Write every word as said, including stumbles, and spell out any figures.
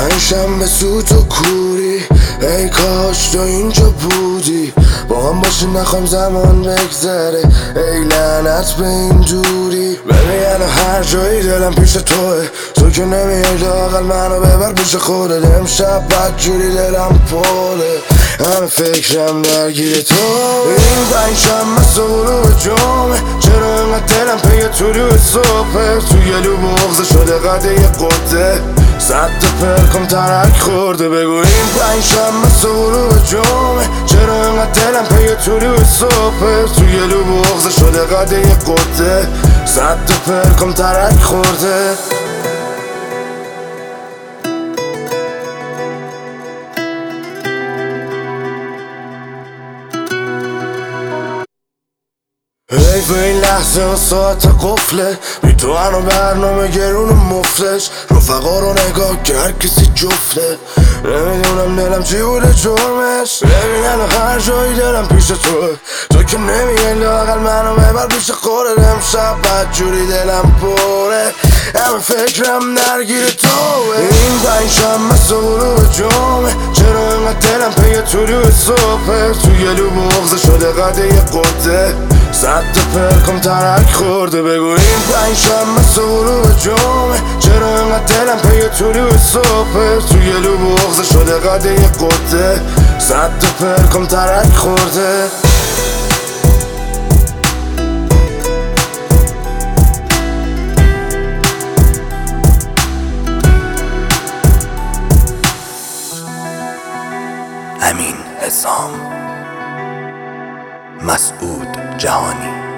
پنجشنبه سوت و کوری، ای کاش تو اینجا بودی با هم باشی نخوایم زمان بگذره، ای لعنت به این دوری. ببین الان هر جایی دلم پیش توه، تو که نمیای لااقل منو ببر پیش خودت. امشب بدجوری دلم پره، همه فکرم درگیر تو. این پنجشنبه سورو جمعه، چرا اینقدر دلم پی طلوع صبحه؟ تو گلو بغضه شده قده یه قده، صد تا پرکم ترک خورده. بگو این پنجشنبه سورو جمعه، چرا اینقدر دلم پی طلوع صبحه؟ تو گلو بغضه شده قده یه قده، صد تا پرکم ترک خورده. حیف این لحظه و ساعت قفله، بی تو هنو برنامه گرون و مفلش. رفقا رو نگاه که هر کسی جفته، نمیدونم دلم چی بوده جرمش. ببین الان هر جایی دلم پیش توه، تو که نمیای لااقل منو ببر پیش خودت. امشب بدجوری دلم پره، همه فکرم درگیر توه. این پنجشنبه سورو جمعه، چرا اینقدر دلم پی طلوع صبحه؟ تو گلو بغضه شده قده یه قده، صد تا پرکم ترک خورده. بگو این پنجشنبه سورو جمعه، چرا اینقدر دلم پی طلوع صبحه؟ تو گلو بغضه شده قده یه قده، صد تا پرکم ترک خورده. امین حسام، مسعود جهانی.